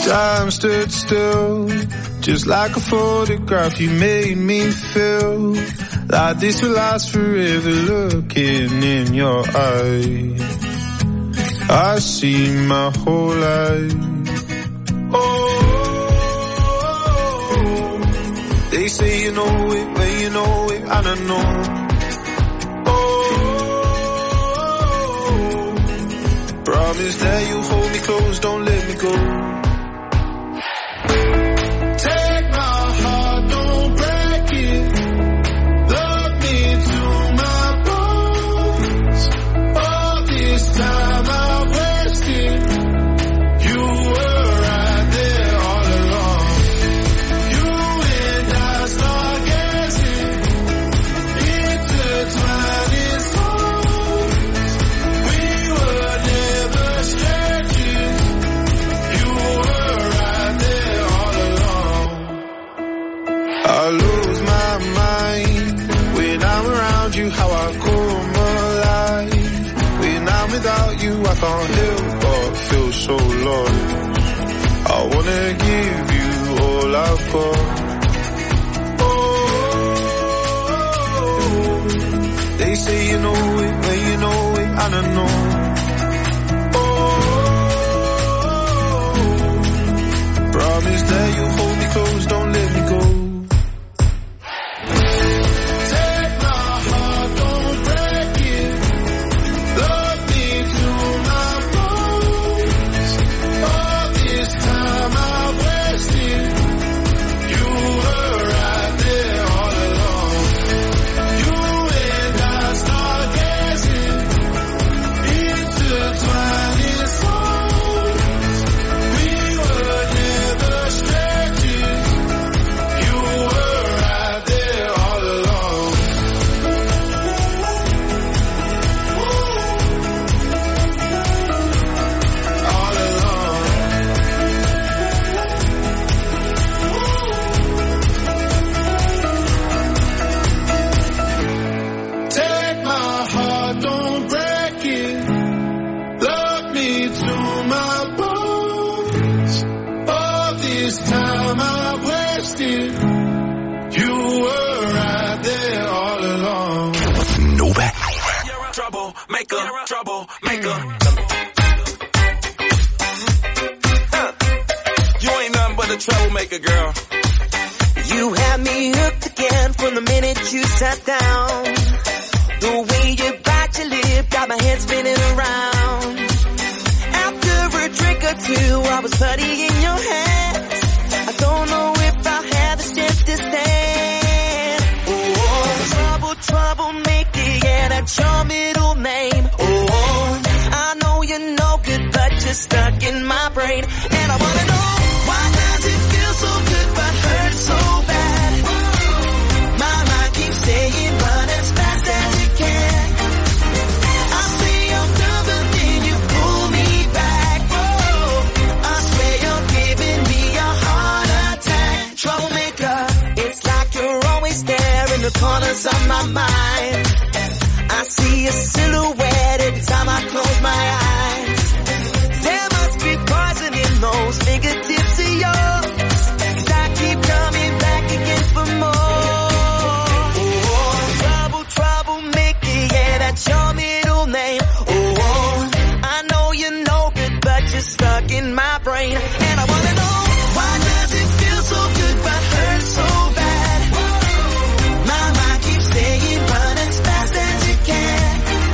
Time stood still, just like a photograph. You made me feel like this will last forever. Looking in your eyes, I see my whole life. Oh, they say you know it, when you know it, I don't know. Oh, promise that you hold me close, don't let me go. I can't help but feel so lost. I wanna give you all I've got. Oh, they say you know it, when you know it, I don't know. Oh, promise that you hold me close, don't let me go. Troublemaker. You ain't nothing but a troublemaker, girl. You had me hooked again from the minute you sat down. The way you bite your lip got my head spinning around. After a drink or two, I was putty in your hands. I don't know if I have the strength to stand. Oh, troublemaker, yeah, that's your middle name. Oh, I know you're no good, but you're stuck in my brain. And I wanna know, why does it feel so good but hurt so bad? My mind keeps saying run as fast as you can. I say I'm done, but then you pull me back. Oh, I swear you're giving me a heart attack. Troublemaker, it's like you're always there in the corners of my mind. I see a silhouette every time I close my eyes. There must be poison in those fingertips of yours, 'cause I keep coming back again for more. Oh, troublemaker, yeah, that's your middle name. Oh, I know you're no good, but you're stuck in my brain. And I wanna know, why does it feel so good but hurt so bad? My mind keeps saying run as fast as you can.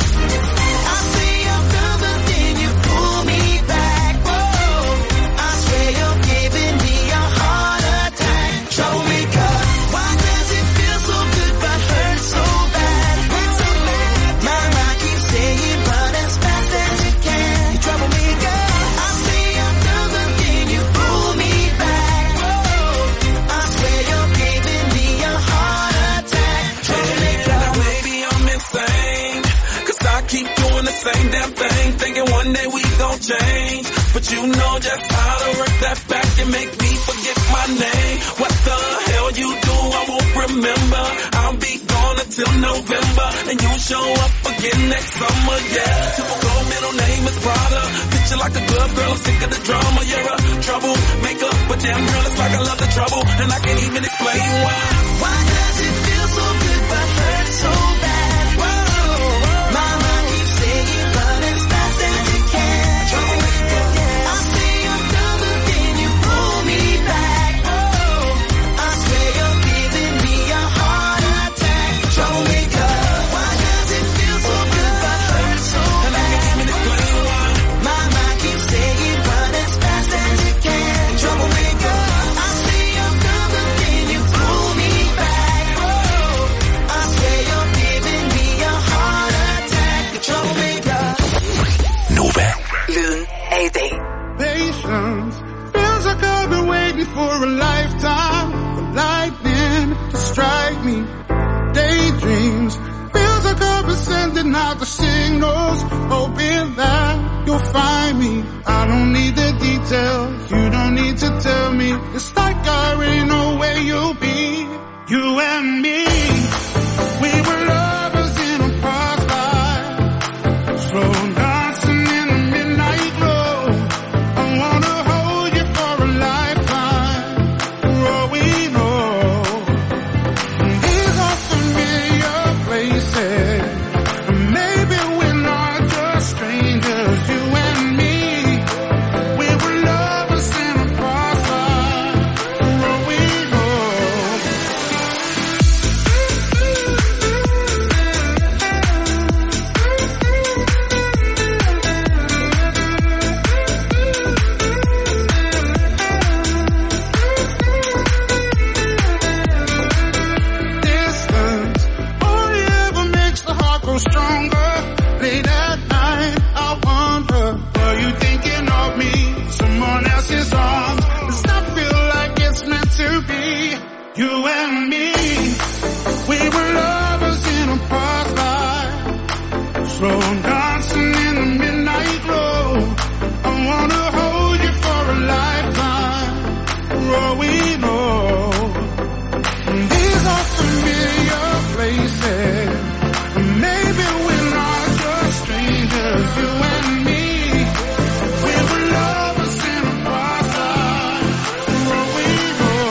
I say I'm done, but then you pull me back. Whoa, I swear you're giving me a heart attack. Troublemaker, why does it feel so good but hurt so bad? My mind keeps saying run as fast as you can. Troublemaker, I say I'm done, but then you pull me back. Whoa, I swear you're giving me a heart attack. Troublemaker, maybe I'm insane, 'cause I keep doing the same damn thing, thinking one day we gon' change. But you know just how to work that back and make me forget my name. What the hell you do, I won't remember, I'll be gone until November, and you'll show up again next summer, yeah. Typical middle name is Prada. Picture like a club girl, I'm sick of the drama. You're a troublemaker, but damn girl, it's like I love the trouble, and I can't even explain why. Why does it feel so good but hurt so bad? Whoa. My mind keeps saying run as fast as you can. I say I'm done, but then you pull me back. I swear you're giving me a heart attack. Troublemaker. Why does it feel so good but hurt so bad? And I can't even explain why. My mind keeps saying run as fast as you can. Troublemaker. I say I'm done, but then you pull me back. I swear you're giving me a heart attack. Troublemaker. Nova. Lyden af i dag. Patience feels like I've been waiting for a lifetime for lightning to strike me. Daydreams feels like I've been sending out the signals, hoping that you'll find me. I don't need the details, you don't need to tell me. It's like I already know where you'll be. You and me, we were lovers in a past life, slow dancing in the midnight glow. I wanna hold you for a lifetime, for all we know. These are familiar places, and maybe we're not just strangers. You and me, we were lovers in a past life, for all we know. Distance only ever makes the heart grow stronger. Late at night, I wonder, are you thinking of me? Someone else's arms. Does not feel like it's meant to be. You and me, we were lovers in a past life, slow dancing in the midnight glow. I wanna hold you for a lifetime, for all we know. These are familiar places, and maybe we're not just strangers. You and me, we were lovers in a past life, for all we know.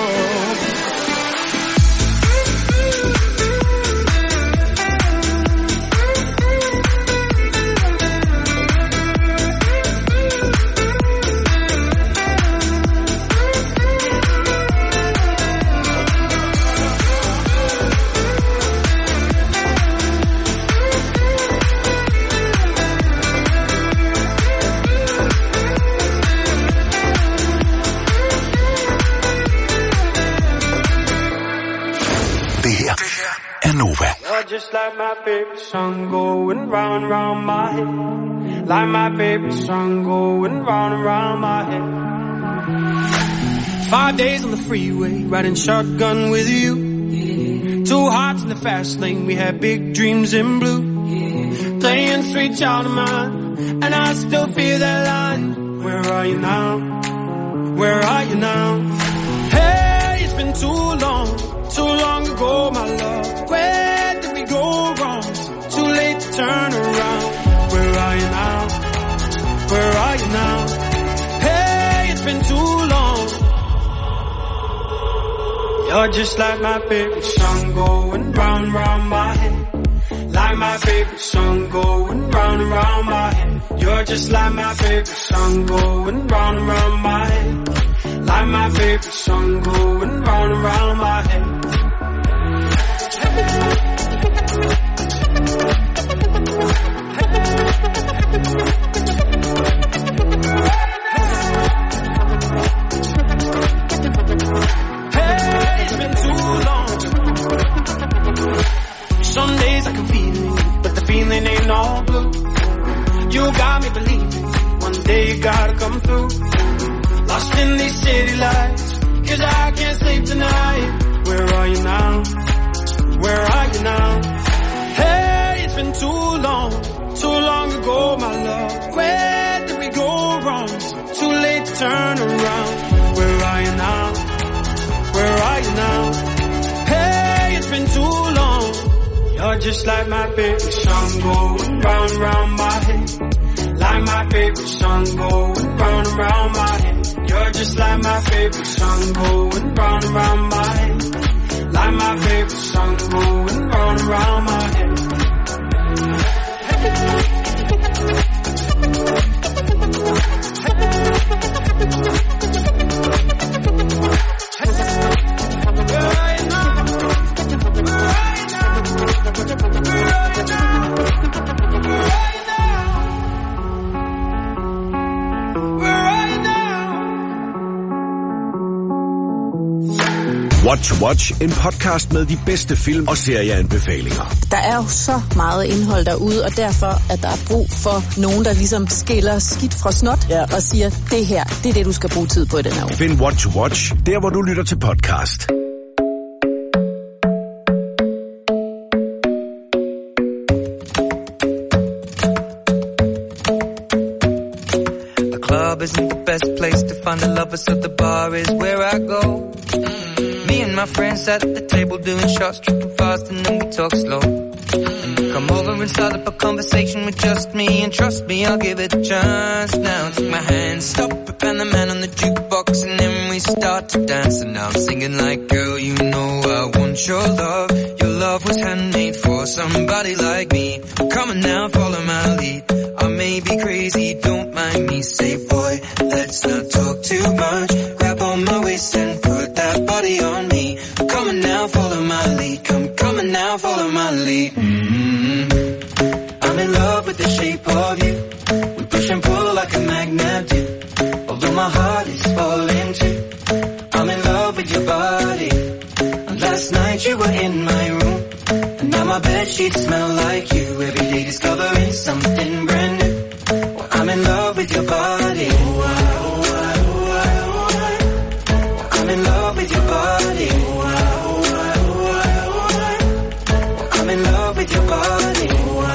Det her er Nova. You're just like my favorite song going round and round my head. Like my favorite song going round and round my head. 5 days on the freeway, riding shotgun with you. 2 hearts in the fast lane, we had big dreams in blue. Playing sweet child of mine, and I still feel that line. Where are you now? Where are you now? Hey, it's been too long ago, my love. Where did we go wrong? Too late to turn around. Where are you now? Where are you now? Hey, it's been too long. You're just like my favorite song going round and round my head. Like my favorite song going round and round my head. You're just like my favorite song going round and round my head. Like my favorite song going round and round my head. Hey, it's been too long. Some days I can feel it, but the feeling ain't all blue. You got me believing one day you gotta come through. Lost in these city lights, 'cause I can't sleep tonight. Where are you now? Where are you now? Hey, it's been too long ago, my love. Where did we go wrong? Too late to turn around. Where are you now? Where are you now? Hey, just like my favorite song going round and round my head. Like my favorite song going round and round my head. You're just like my favorite song going round and round my head. Like my favorite song going round and round my head. What to Watch, en podcast med de bedste film og serieanbefalinger. Der er jo så meget indhold derude, og derfor at der er brug for nogen, der ligesom skiller skidt fra snot og siger, det her, det er det, du skal bruge tid på i den her uge. Find What to Watch, der hvor du lytter til podcast. The club isn't the best place to find the lovers, so the bar is where I go. Me and my friends at the table doing shots, tripping fast, and then we talk slow. And you come over and start up a conversation with just me, and trust me, I'll give it a chance. Now take my hand, stop it, and the man on the jukebox, and then we start to dance. And now I'm singing like, girl, you know I want your love. Your love was handmade for somebody like me. Come on now, follow my lead. I may be crazy, don't mind me. Say, boy, let's not talk too much. Grab on my waist and put that body on me. Come on now, follow my lead. Come on now, follow my lead. I'm in love with the shape of you. We push and pull like a magnet do. Although my heart is falling too. I'm in love with your body. And last night you were in my room. And now my bedsheets smell like you. Every day discovering something brand new. Well, I'm in love with your body. I'm in love with your body. I'm in love with your body.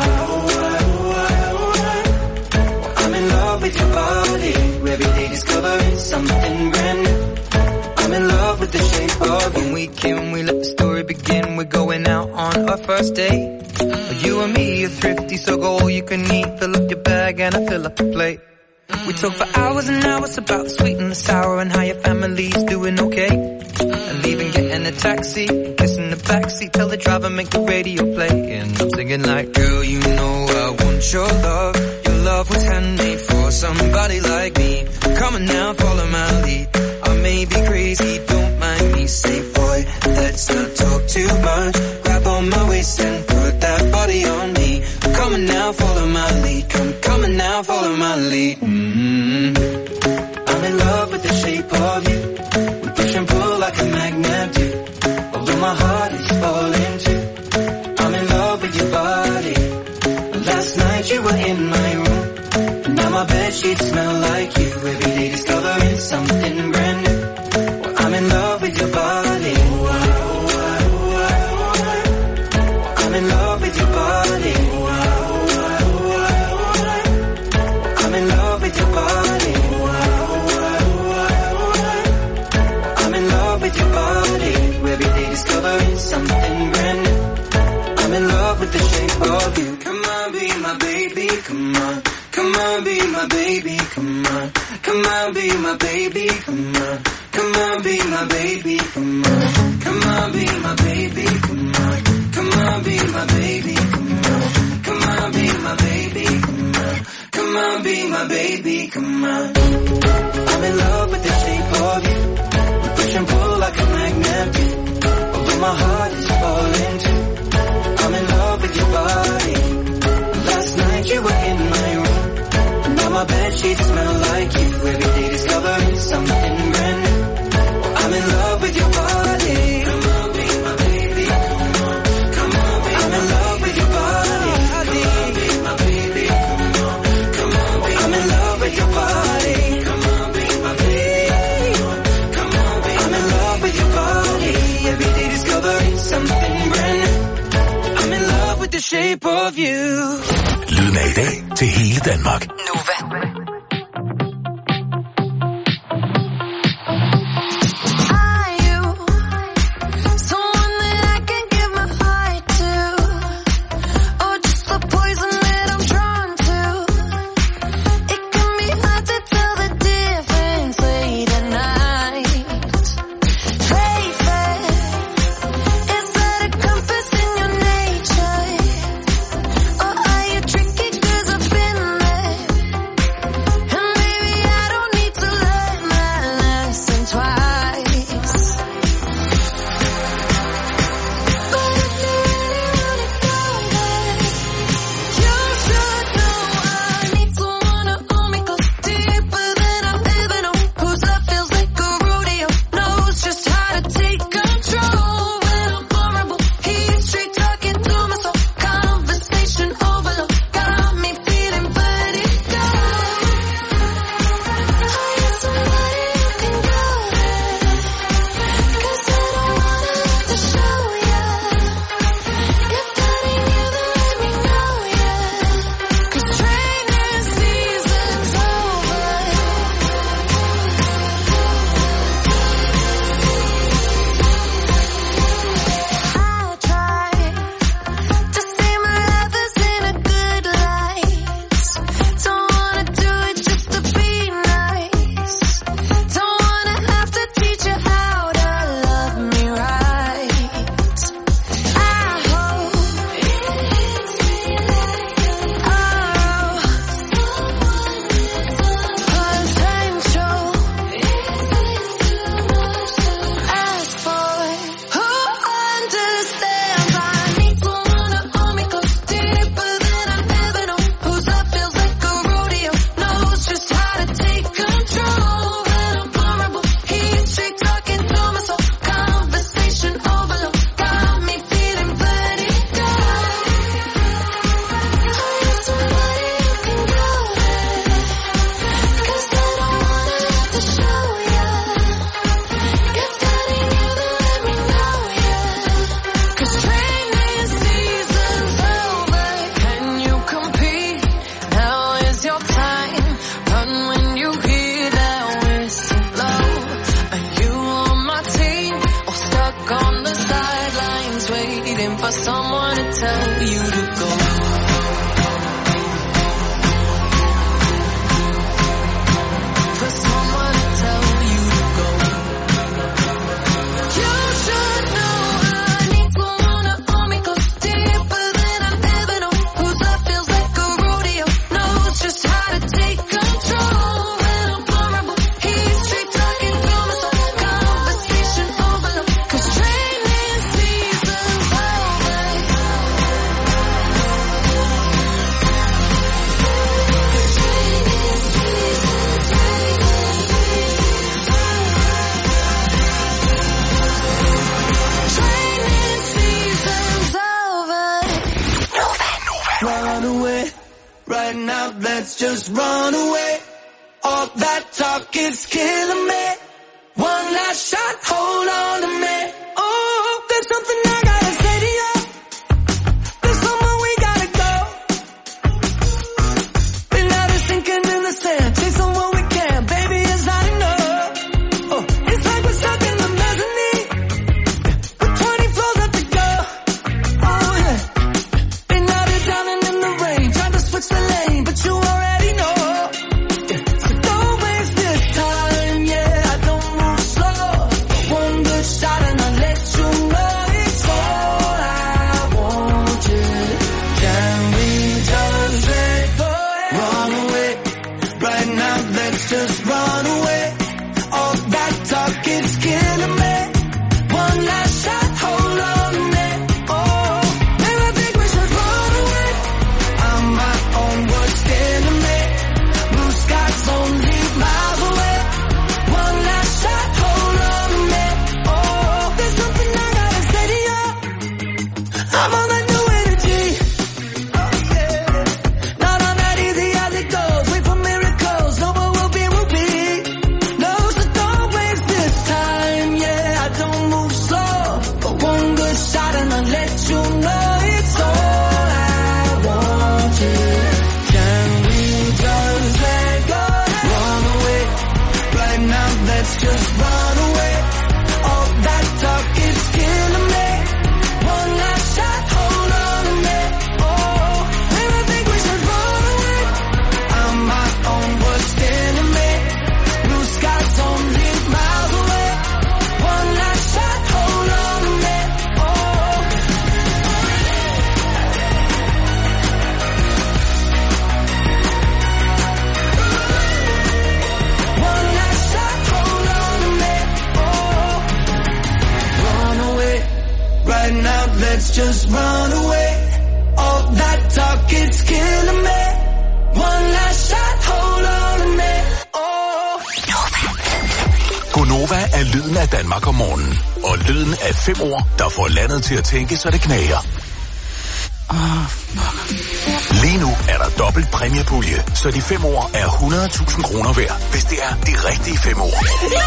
I'm in love with your body. Every day discovering something brand new. I'm in love with the shape of you. When we came, we let the story begin. We're going out on our first date. You and me are thrifty, so go all you can eat. Fill up your bag and I fill up the plate. We talk for hours and hours about the sweet and the sour and how your family's doing okay. And even getting a taxi, kissing the backseat, tell the driver make the radio play. And I'm singing like, girl, you know I want your love. Your love was handmade for somebody like me. Come on now, follow my lead. I may be crazy, don't mind me. Say, boy, let's not talk too much. Grab on my waist and put that body on me. Come on now, follow my lead. Come on now, follow my lead. I'm in love with the shape of you. We push and pull like a magnet do. Although my heart is falling too. I'm in love with your body. Last night you were in my room. And now my bedsheets smell like you. Every day discovering something brand new. Well, I'm in love with your body. I'm in love with your body. I'm in love with your body. I'm in love with your body. Every day discovering something brand new. I'm in love with the shape of you. Come on, be my baby, come on. Come on, be my baby, come on. Come on, be my baby, come on. Come on, be my baby, come on. Come on, be my baby, come on. Come on, be my baby, come on. Come on, be my baby, come on. Come on, be my baby, come on. I'm in love with the shape of you. We push and pull like a magnet do. Although my heart is falling too. I'm in love with your body. Last night you were in my room. Now my bedsheets smell like you. Every day discovering something brand new. I'm in love with your body. Come on, be my baby. Come on, come on, be I'm in love with your body. Come on, be my baby. Come on, come on, be I'm in love with your body. Come on, be my baby. Come on, be I'm in love with your body. Every day discovering something brand new. I'm in love with the shape of you. Lyden af i dag til hele Danmark. Nova. Are you someone that I can give my heart to? for someone to tell you to go. For someone to tell you to go. You should know I need someone to hold me close, deeper than I've ever known. Whose love feels like a rodeo, knows just how to take control. When I'm vulnerable, he's straight talking through my soul. Conversation overload, 'cause training season's over. Training season's over. Run away, right now, let's just run away. All that talk is killing me. One last shot, hold on to me. Oh, there's something I gotta say to you. There's somewhere we gotta go. Been out of sinking in the sand, chasing what we can, baby, it's not enough. Oh, it's like we're stuck in the mezzanine, with 20 floors left to go. Oh yeah, been out of drowning in the rain, trying to switch the lane, but you already know. So don't waste this time, yeah, I don't move slow. One good shot and I'll let you know it's all I want you. Can we just let go? Run away, right now, let's just run away. All that talk is killing me. One last shot, hold on to me. Oh, maybe I think we should run away. I'm my own worst enemy. Blue skies only miles away. One last shot, hold on to me. Oh, there's something I gotta say to you. I'm on that new energy. Oh yeah, not on that easy as it goes. Wait for miracles, know what will be, will be. No, so don't waste this time. Yeah, I don't move slow, but one good shot and I'll let you know it's all I want you. Can we just let go? Run away, right now, let's just run away. All that talk is killing me. One last shot, hold on to me. Oh, maybe I think we should run away. I'm my own worst enemy. Blue skies only miles away. One last shot, hold on to me. Oh, one last shot, hold on to me. Oh, run away, right now, let's just run away. All that talk is killing me. One last shot, hold on to me. Oh. Gonova er lyden af Danmark om morgenen. Og lyden af 5 ord, der får landet til at tænke, så det knager. Lige nu er der dobbelt præmiepulje, så de 5 ord er 100.000 kroner værd, hvis det er de rigtige 5 ord.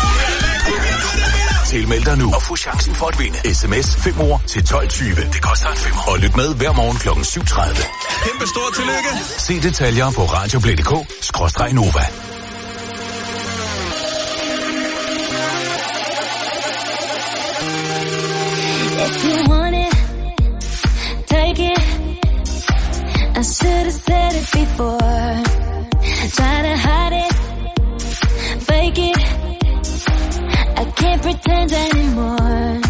Tilmeld dig nu og få chancen for at vinde. SMS 5 ord til 12.20. Det koster en 5. Og lyt med hver morgen kl. 7.30. Kæmpe stort tillykke. Se detaljer på radioplay.dk/Nova. If you want it, take it. I should have said it before. Try to hide it, fake it. I can't pretend anymore.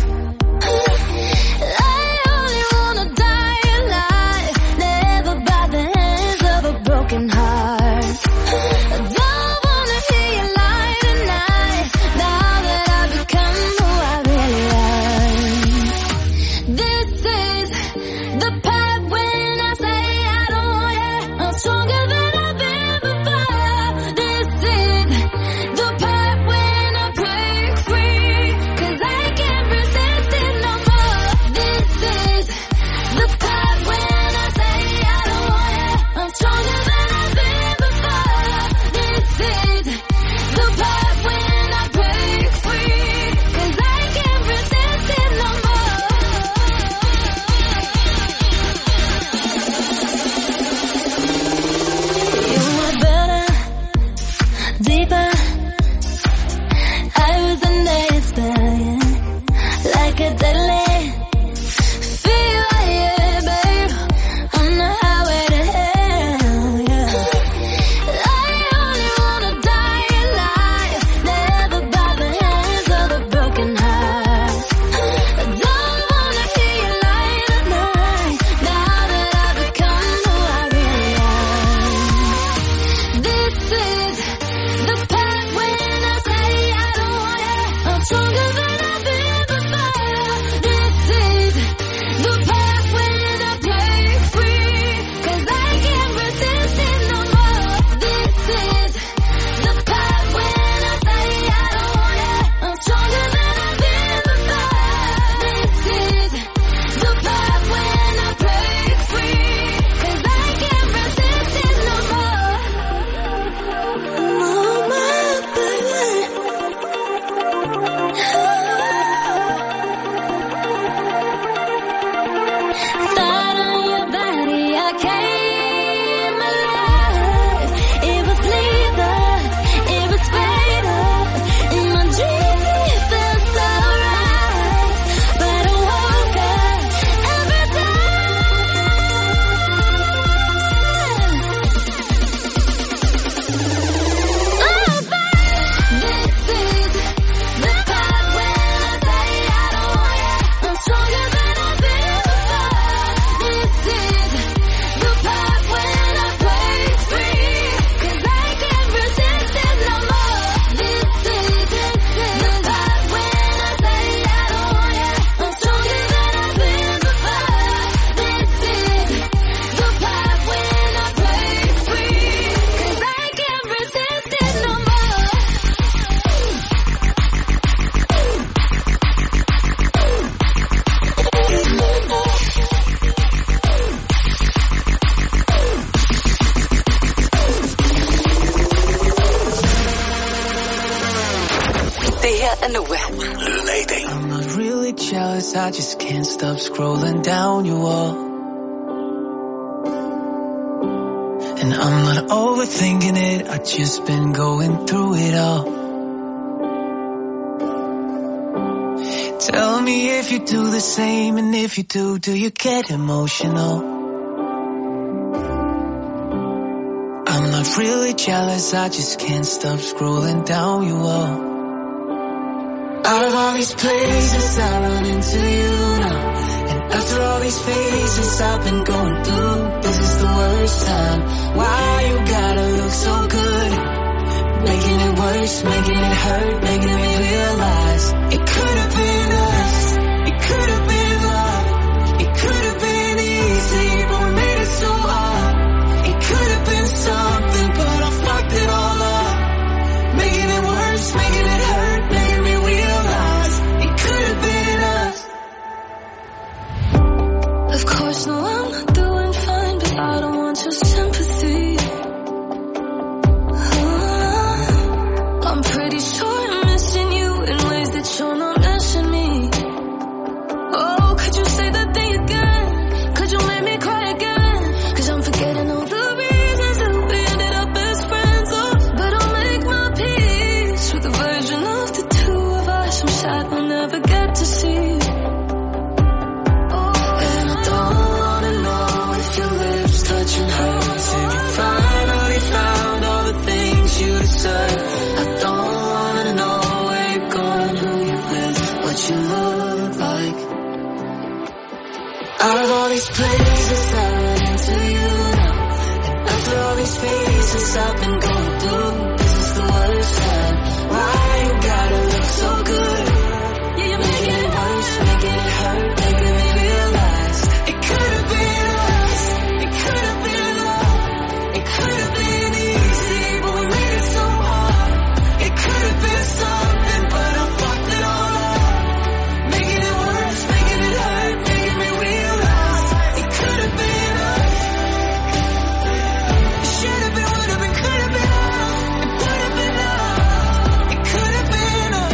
I only wanna die alive, never by the hands of a broken heart. I don't wanna hear you lie tonight, now that I've become who I really am. This is the part when I say I don't want it. I'm stronger than I've been before. This is the part when I break free, 'cause I can't Det her er Nova. Lyden af i dag. I'm not really jealous, I just can't stop scrolling down your wall. And I'm not overthinking it, I've just been going through it all. Tell me if you do the same, and if you do you get emotional? I'm not really jealous, I just can't stop scrolling down your wall. Out of all these places I run into you now, and after all these phases I've been going through, this is the worst time. Why you gotta look so good, making it worse, making it hurt, making me realize it could have been us, it could have been love, it could have been easy, but we made it so hard. It could have been something, but I fucked it all up, making it worse, making it hurt, making me realize it could have been us. Of course, no, I'm not doing fine, but I don't want your sympathy. I'm pretty sure I'm missing you in ways that you're not missing me. Oh, could you say that thing again? Could you make me cry again? 'Cause I'm forgetting all the reasons that we ended up as friends. Oh, but I'll make my peace with the version of the two of us I'm sad we'll never get to see. And I don't wanna know if your lips touching hers, if you finally found all the things you deserve. I don't wanna know where you're going, who you're with, what you look like. Out of all these places I run into you now, and after all these phases I've been going through, this is the worst time. Why you gotta look so good, yeah, you're making it worse, making it hurt, making me realize it could have been us, it could have been love, it could have been easy, but we made it so hard. It could have been something, but I fucked it all up, making it worse, making it hurt, making me realize it could have been us. It should have been, would have been, could have been us. It would have been us. It could have been us.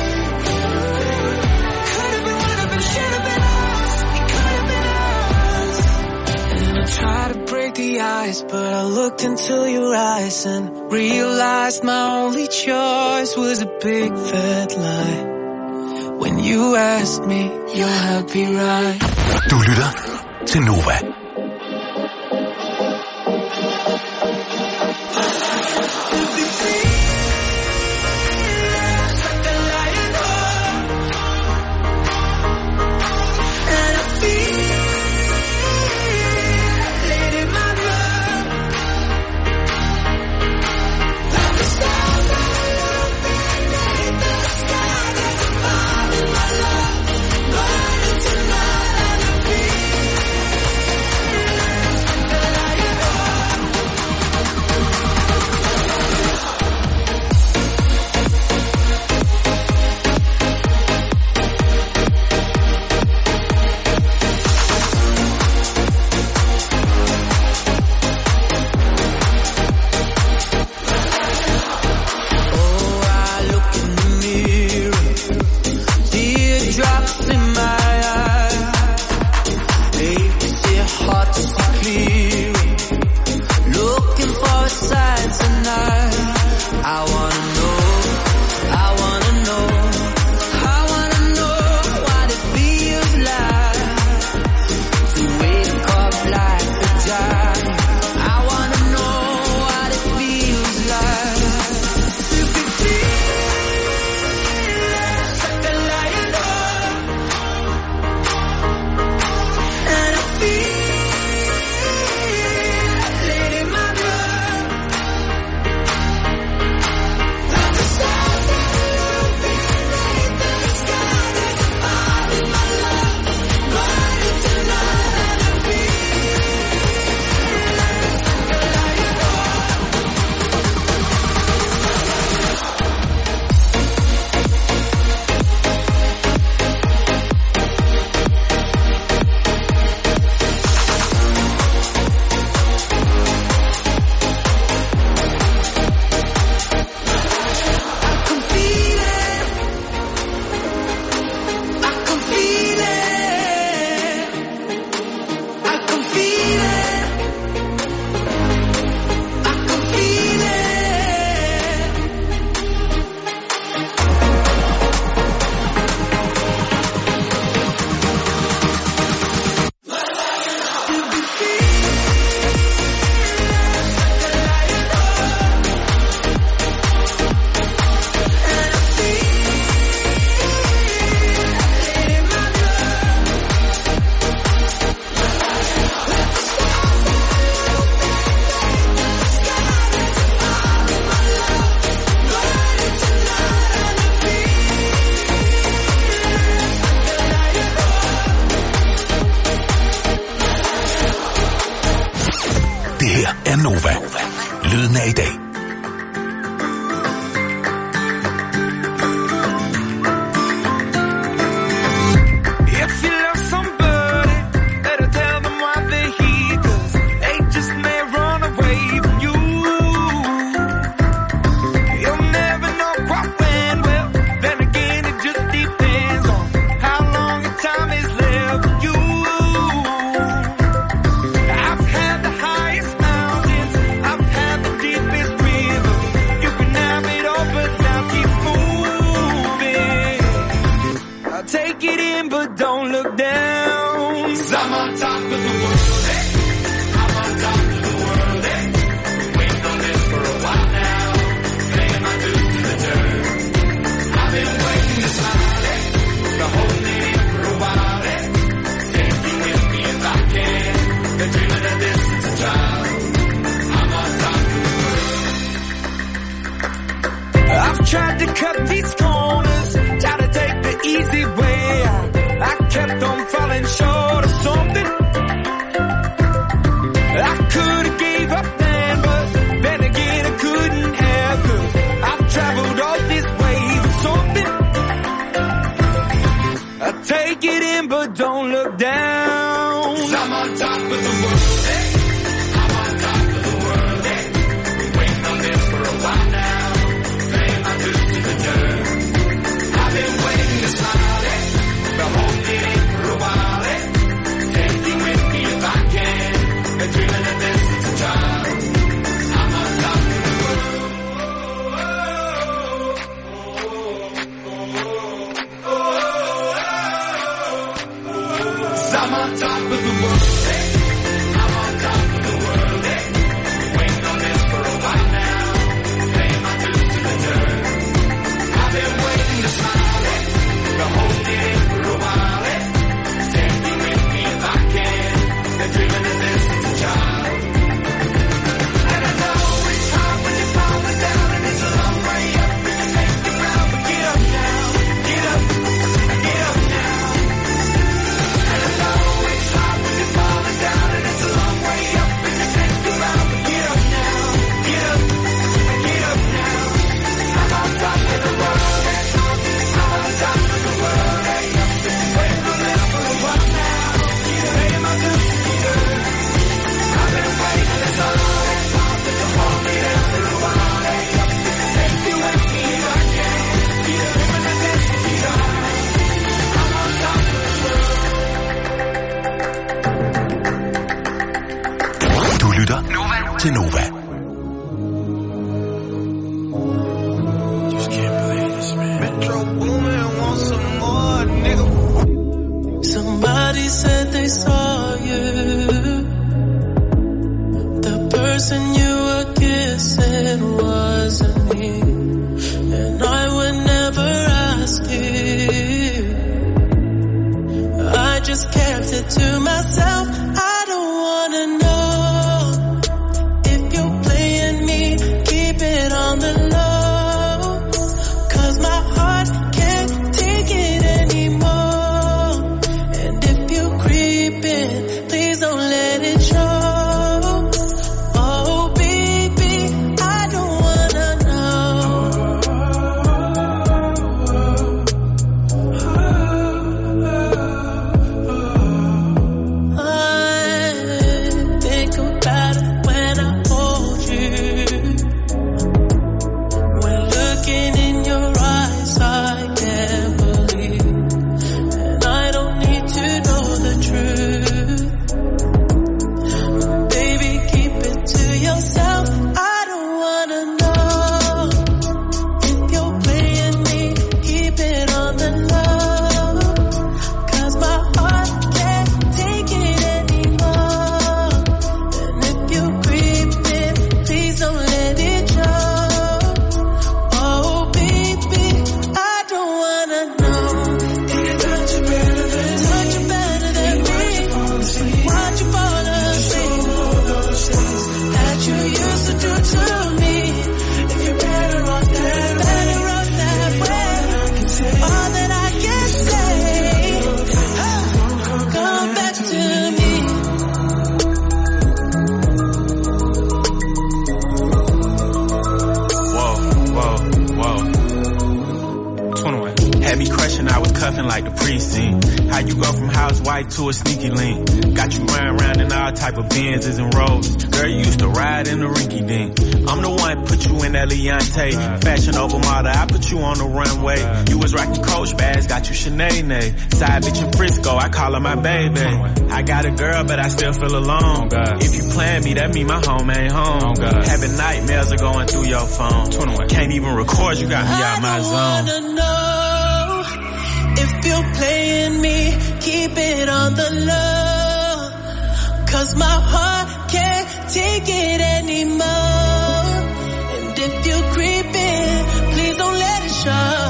Could have been, would have been, should have been us. It could have been us. And I tried to break the ice, but I looked into your eyes and realized my only choice was a big fat lie. When you asked me, you're happy, right? Du lytter til Nova. er i dag. Tried to cut these corners, tried to take the easy way out. I kept on falling short of something. I could have gave up then, but then again I couldn't have, 'cause I've traveled all this way for something. I take it in but don't look down. 'Cause I'm on top of the world, hey. I'm on top of the world, hey. Been waiting on this for a while now. I've been waiting to smile, eh? Been holding it for a while, eh? Take you with me if I can. Been dreaming of this since a child. I'm on top of the world. 'Cause I'm on top of the world, eh? I'm on top of the world, eh? Been waiting on this for a while now. Paying my dues to the dirt. I've been waiting to smile, eh? Been holding it for a while, eh? Take you with me if I can. Been dreaming of this since a child. And I know it's hard when you're falling down, and it's a long way up, and you make it round, but get up now, get up, get up now. And I know it's hard when you're falling down, and it's a long way up, and you make it round, but get up now, get up, get up now. I'm on top of the world. Du lytter til Nova. Somebody said they saw you. The person you were kissing wasn't me, and I would never ask you. I just kept it to myself. I don't wanna know if you're playing me. Keep it on the low, 'cause my heart can't take it anymore. And if you creep in, please don't let it show. Oh baby, I don't wanna know. 21. Had me crushing, I was cuffing like the precinct. How you go from housewife to a sneaky link? Got you running around in all type of Benzes and Rolls. Girl, you used to ride in the rinky dink. I'm the one put you in that Leontay. Fashion over model, I put you on the runway. You was rocking Coach bags, got you Sinead. Side bitch in Frisco, I call her my baby. I got a girl, but I still feel alone. If you plan me, that mean my home ain't home. Having nightmares are going through your phone. 21. Can't even record, you got me out my zone. I wanna know if you're playing me, keep it on the low. 'Cause my heart can't take it anymore. And if you're creeping, please don't let it show.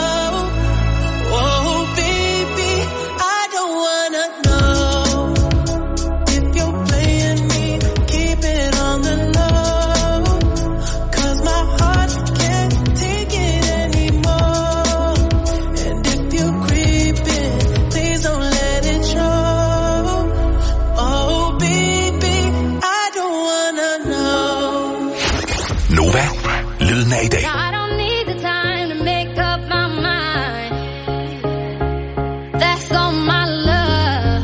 Oh baby, I don't wanna know. If you're playing me, keep it on the low. 'Cause my heart can't take it anymore. And if you're creeping, please don't let it show. Oh baby, I don't wanna know. Nova, lyden af i dag. I don't need the time to make up my mind. That's all my love.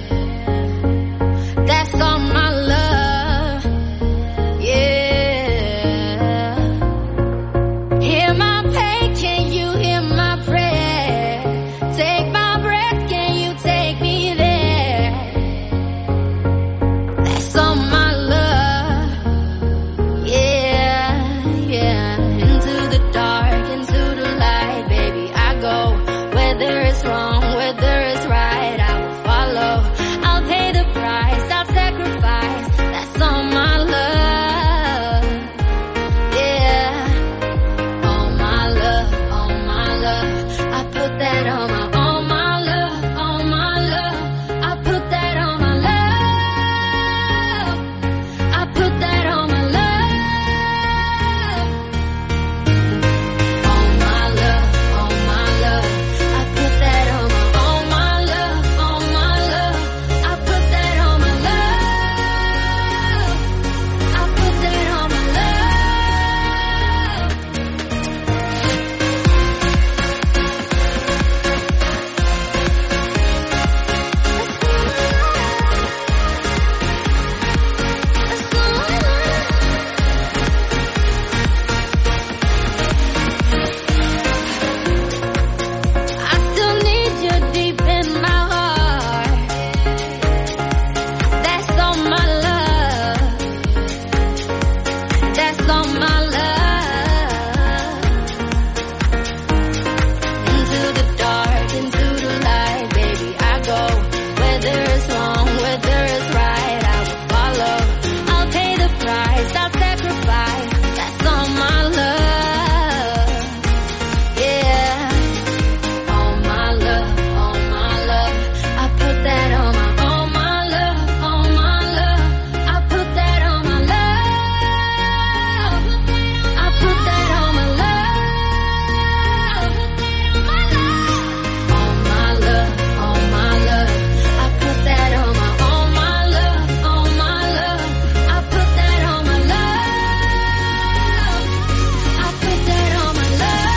That's all my love. Yeah. Hear my pain, can you hear my prayer? Take my breath, can you take me there? That's all my love. Yeah, yeah. Into the dark, into the light, baby, I go. Whether it's wrong, whether it's right, I will follow. I'll pay the price, I'll sacrifice. That's all my love. Yeah. All my love, all my love. I put that on my, all my love, all my love. I put that on my love. I put that on my love. All my love, all my love. I put that on my, all my love, all my love. I put that on my love. I put that on my love. I still need you deep in my heart. That's all my love. That's all my love. Into the dark, into the light, baby, I go. Whether it's wrong, whether it's right, I will follow. I'll pay the price, I'll sacrifice. That's all my love. Yeah. All my love, all my love. I put that on my, all my love, all my love. I put that on my love. I put that on my love. All my love, all my love. I put that on my, all my love, all my love. I put that on my love. I put that on my love.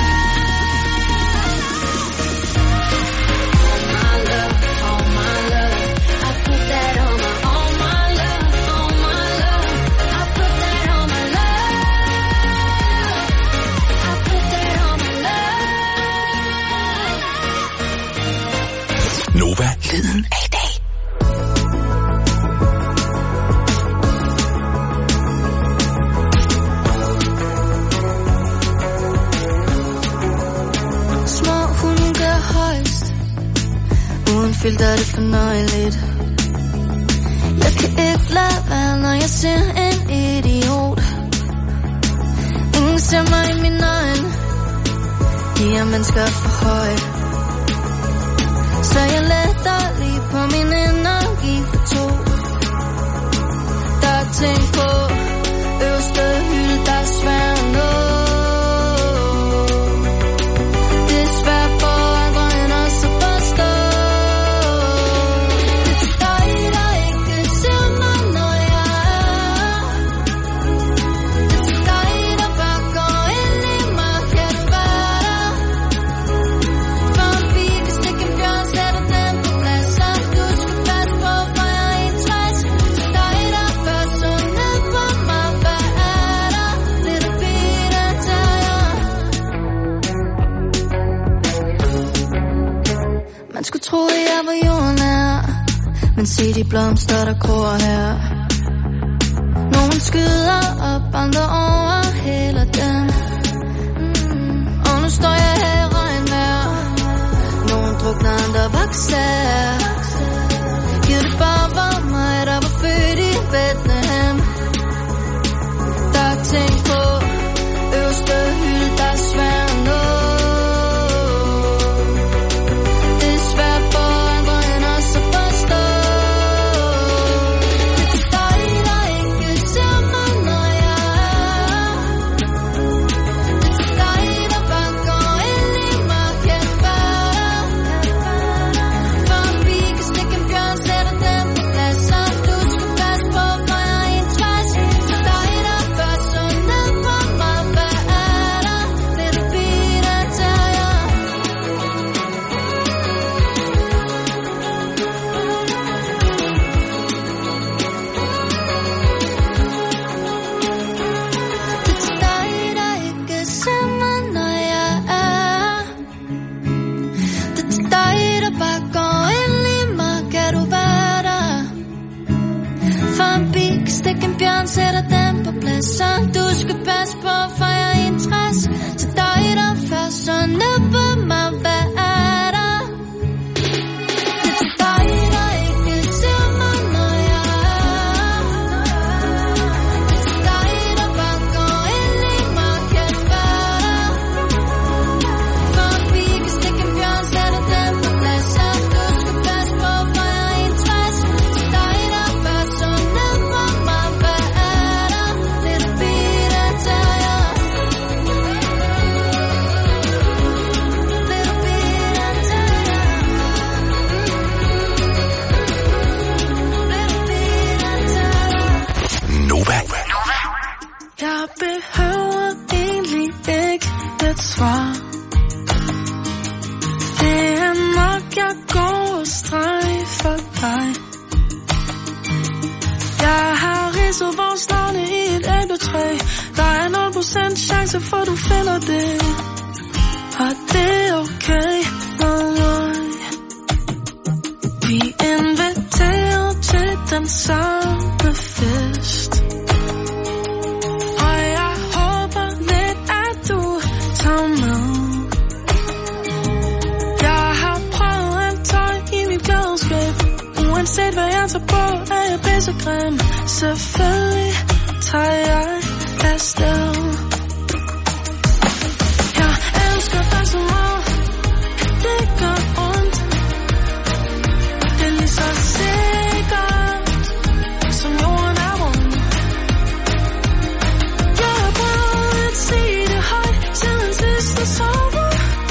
All my love, all my love. I put that on my, all my love, all my love. I put that on my love. I put that on my love. Nova, lyden af i dag. Små hunde gør højst. Uden filter er det fornøjeligt. Jeg kan ikke lade være, når jeg ser en idiot. Ingen ser mig i min øjne. De er mennesker for højt. Så jeg letter lige på min energi for to. Der er ting på øverste hylde, der er svært at nå. Det er svært for andre end os at forstå. Det er dig, der ikke ser mig, når jeg er. Det er dig, der bare går ind i mig, kan du være der? Man skulle tro, at jeg var jordnær, men se de blomster, der gror her. Nogen skyder op, andre overhælder dem. Og nu står jeg her i regnvejr. Nogen drukner, andre vokser. Giv det bare var mig, der var født i Bethlehem. Der er ting på øverste hylde, der er svært at nå. Det er svært for andre end os at forstå. Det er til dig, der ikke ser mig, når jeg er. Det er til dig, der bare går ind i mig, kan være der. For vi kan stikke en bjørn, sætter dem på plads, så du skal passe på, for jeg er en tværs. Til dig, der bør så ned på mig, hvad er der? Little bit af terrier. Det er til dig, der ikke ser mig, når jeg er. Det er til dig, der bare går ind i mig, kan du være der? For en bil kan stikke en bjørn, sætter dem på plads, så du skal passe på, for jeg er en træs. Til dig, der først så ned på mig, hvad er der? Det er til dig, der ikke ser mig, når jeg er. Det er til dig, der bare går ind i mig, kan være der? For en bil kan stikke en bjørn, sætter dem på plads, så du skal passe på, for jeg er en træs. Til dig, der først så ned på mig, hvad er der? Little bit af terrier. Little bit af terrier. Little bit af terrier. Nova. Jeg behøver egentlig ikke et svar. Det er nok, jeg går og streg for dig. Jeg har ridset vores navne i et æbletræ. Der er 0% chance for, du finder det. Og det er okay med mig. Vi inviterer til den samme fest. Og jeg håber lidt, at du tager med. Jeg har prøvet alt tøj i mit glædeskab. Uanset hvad jeg tager på, er jeg pissegrim. Selvfølgelig tager jeg afsted. Jeg elsker dig så meget, det gør ondt. Det er lige så sikkert, som jorden er rund. Jeg har prøvet at sige det højt, siden sidste sommer.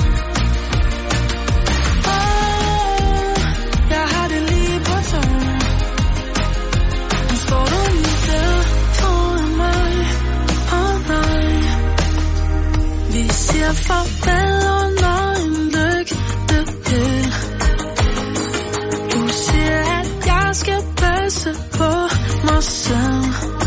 Jeg har det lige på tøjen. Nu står du lige der foran mig. Nej, vi siger farvel under en lygtepæl. Du siger, at jeg skal passe på mig selv.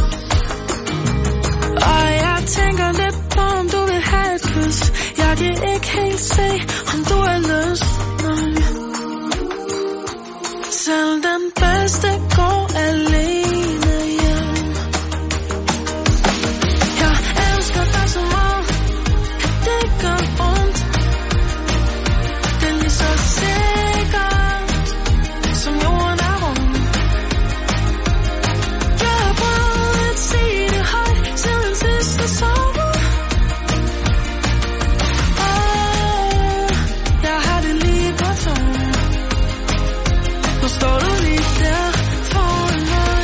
Og jeg tænker lidt på, om du vil have et kys. Jeg kan ikke helt se, om du er lyst. Nej. Selv den bedste går alene hjem. Jeg elsker dig så meget, det gør ondt. Det er lige så sikkert, som jorden er rund. Jeg har prøvet at sige det højt, siden sidste sommer. Jeg har det lige på tøjen. Nu står du lige der foran mig.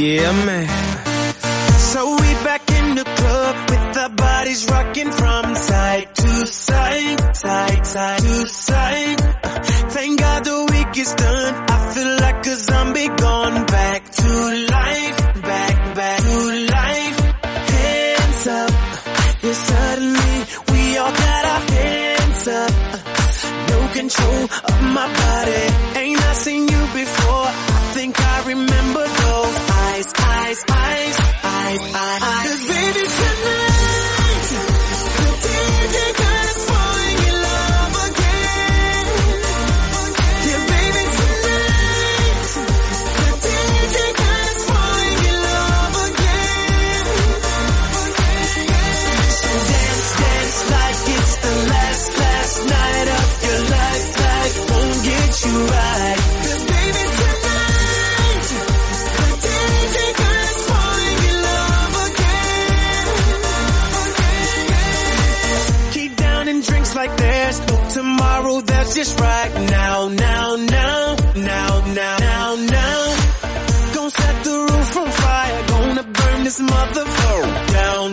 Yeah, man. So we back in the club with our bodies rocking from side to side, side to side. Thank God the week is done. I feel like a zombie gone back to life, back to life. Hands up, yeah, suddenly we all got our hands up. No control of my body. Ain't I seen you before? I think I remember those eyes. 'Cause baby tonight, the DJ got us falling in love again. Yeah, baby tonight, the DJ got us falling in love again. So dance like it's the last night of your life. Life won't get you right. 'Cause baby tonight, the DJ got us falling in love again. Keep downing drinks like there's no tomorrow. That's just right now. Gonna set the roof on fire. Gonna burn this motherfucker down.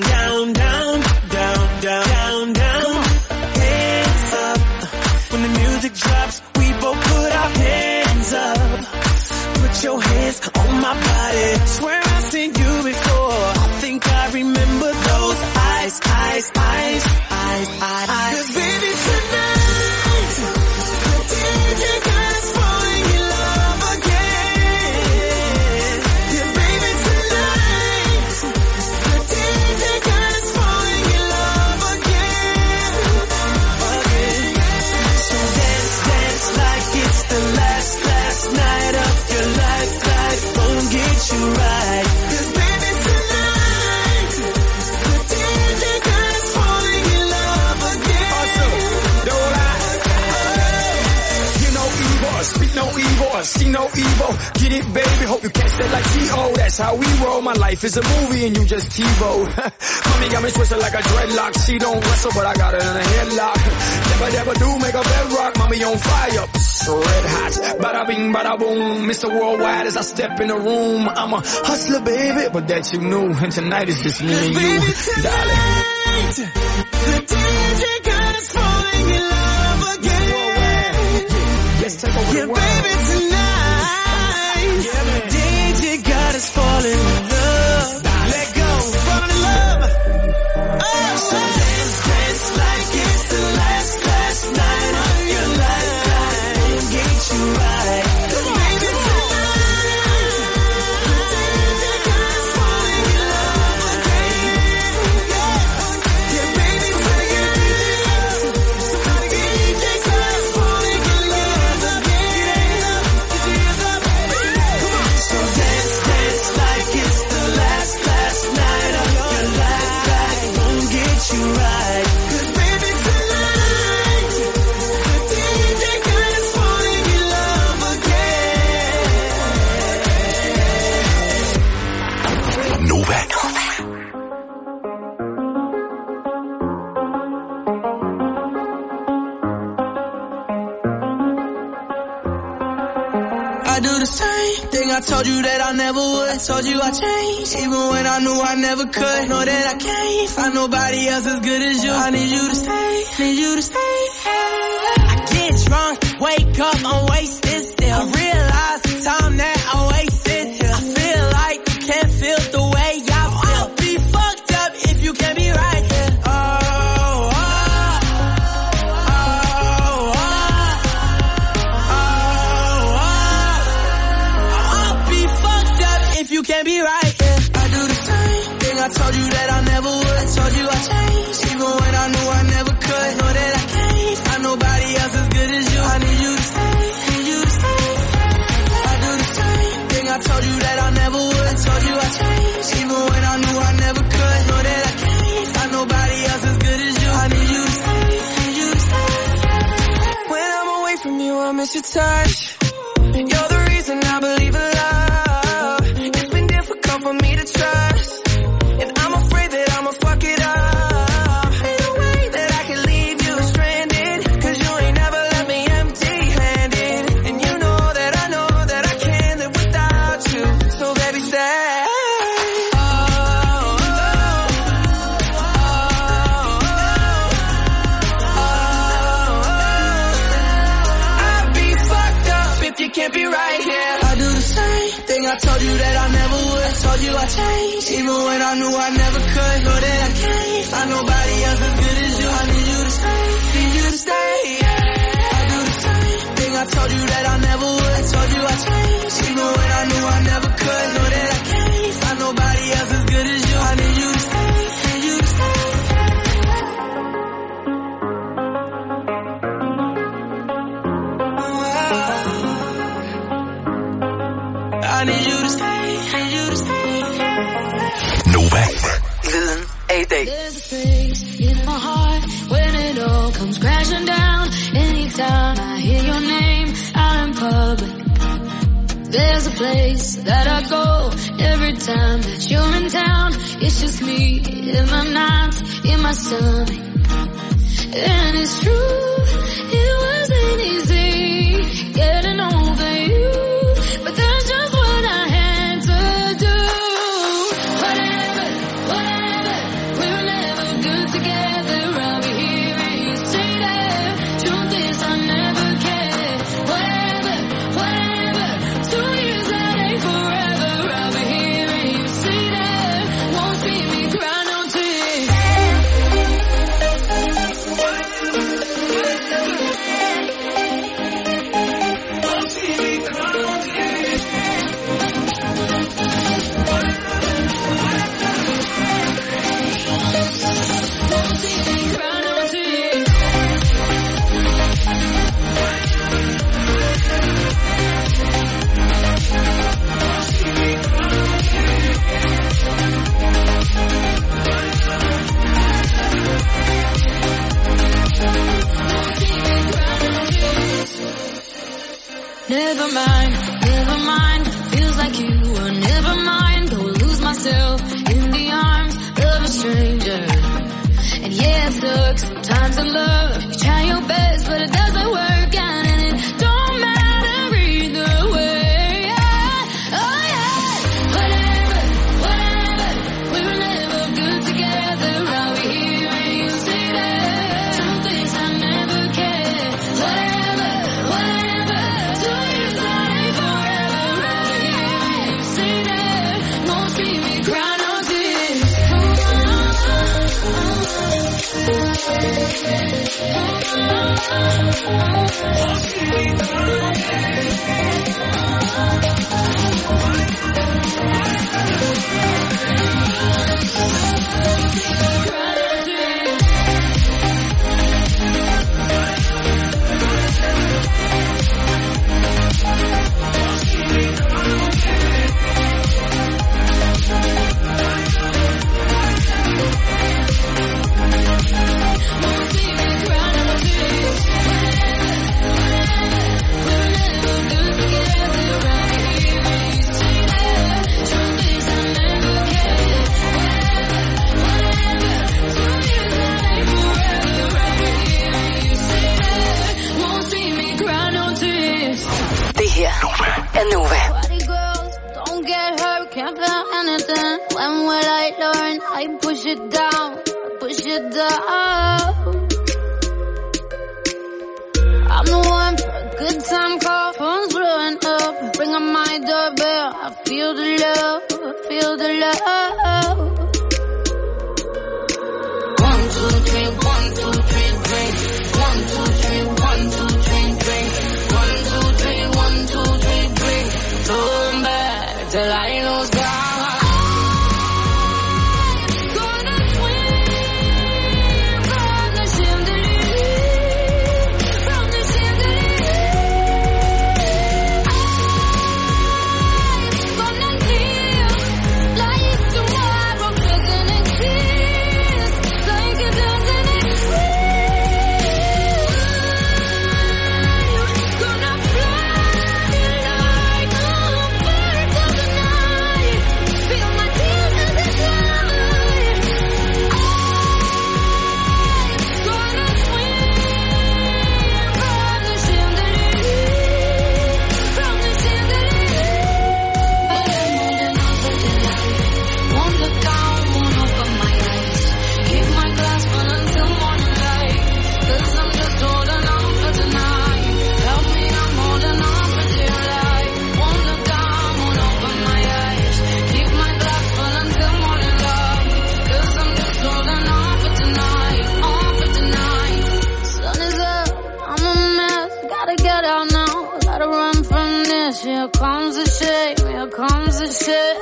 Hands up. When the music drops, we both put our hands up. Put your hands on my body. Swear I've seen you before. I think I remember those eyes. 'Cause baby tonight, the DJ got us falling in love again. Yeah, baby tonight, the DJ got us falling in love again. So dance like it's the last night of your life. Life won't get you right. 'Cause baby tonight, the DJ got us falling in love again. You know evil, speak no evil, see no evil. Get it, baby, hope you catch that like T.O. That's how we roll, my life is a movie and you just TiVo. Mommy got me twisted like a dreadlock. She don't wrestle, but I got her in a headlock. Never do make a bedrock, mommy on fire. Red hot, bada bing, bada boom. Mr. Worldwide as I step in the room. I'm a hustler, baby, but that you knew. And tonight is just me and you, darling. The DJ got us falling in love again. Let's take over Yeah, the world. baby tonight, the DJ got us falling in love. Let go, fall in love. Oh, so dance like it's the last night of your life. Life get you right. 'Cause baby tonight, the DJ got us falling in love again. Yeah, baby tonight, the DJ got us falling in love again. So dance like it's the last night of your life. Life won't get you right. 'Cause baby tonight, the DJ got us falling in love again. Nova. I do the same thing I told you that I never would. I told you I changed, even when I knew I never could. Know that I can't find nobody else as good as you. I need you to stay, I get drunk, wake up, I'm wasted still. I realize the time that I wasted here. I feel like you can't feel the way I feel. I'll be fucked up if you can't be right here. You can't be right, yeah. I do the same thing I told you that I never would. I told you I changed, even when I knew I never could. Know that I can't find nobody else as good as you. I need you to stay, I do the same thing I told you that I never would. I told you I changed, even when I knew I never could. Know that I can't find nobody else as good as you. I need you to stay, When I'm away from you, I miss your touch. You're the reason I believe in love. For me to trust, and I'm afraid that I'ma fuck it up. Ain't no way that I can leave you stranded, 'cause you ain't never left me empty-handed. And you know that I can't live without you. So baby, stay. I told you that I never would. I told you I changed, even when I knew I never could. Know that I can't find nobody else as good as you. I need you to stay, need you to stay. Yeah. I do the same thing. I told you that I never would. I told you I changed, even when I knew I never could. Know that I can't find nobody else as good as you. I need you to stay, need you to stay. I need you to stay, need you to stay. Nova. Viden A-Day. There's a space in my heart when it all comes crashing down. Anytime I hear your name out in public, there's a place that I go every time that you're in town. It's just me in my nights, in my stomach. And it's true, it wasn't easy getting over you, but that's just what I had to do. Whatever, whatever, we were never good together. I'll be here and you say that. Truth is I never cared. Whatever, whatever, 2 years that ain't forever. I'll be here and you say that. Won't see me cry no tears. Never mind, never mind. Feels like you were never mine. Go lose myself in the arms of a stranger. And yeah, it sucks sometimes in love. You try your best, but it doesn't work out, and it don't matter either way. Oh yeah, whatever, whatever. We were never good together. I'll be here and you say that. Some things I never cared. Whatever, whatever. 2 years that ain't forever. I'll be here and you say that. Won't see me cry no tears. Nova. Body girls, don't get hurt, can't feel anything. When will I learn? I push it down, push it down. I'm the one for a good time call, phone's blowing up. Ring on my doorbell, I feel the love, I feel the love. 1, 2, 3, 1, 2, 3, drink. 1, 2, 3, 1, 2, 3, drink. 1, 2, 3, 1, 2, 3, drink. Turn back till I lose God. Like tomorrow. gotta run from this. Here comes the shame, here comes the shame.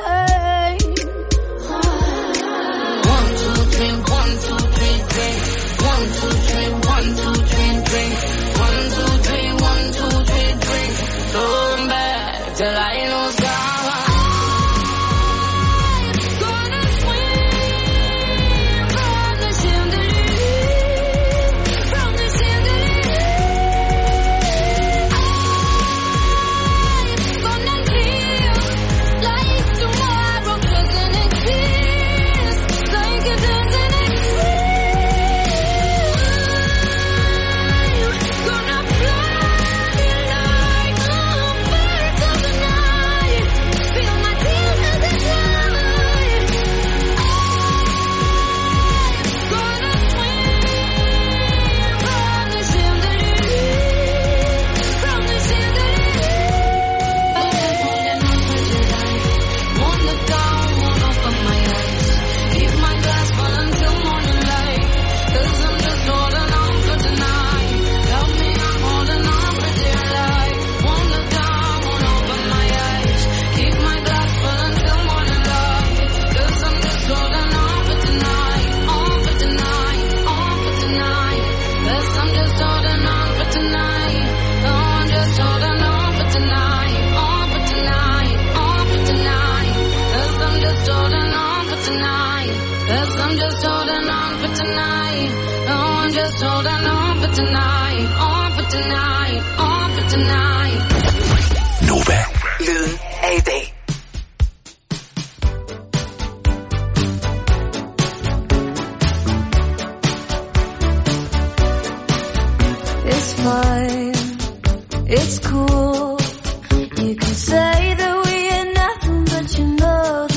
1, 2, 3, 1, 2, 3, drink. 1, 2, 3, 1, 2, 3, drink. 1, 2, 3, 1, 2, 3, drink. Turn back till I know God. Nova. Lyden af i dag. It's fine, it's cool. You can say that we ain't nothing, but you know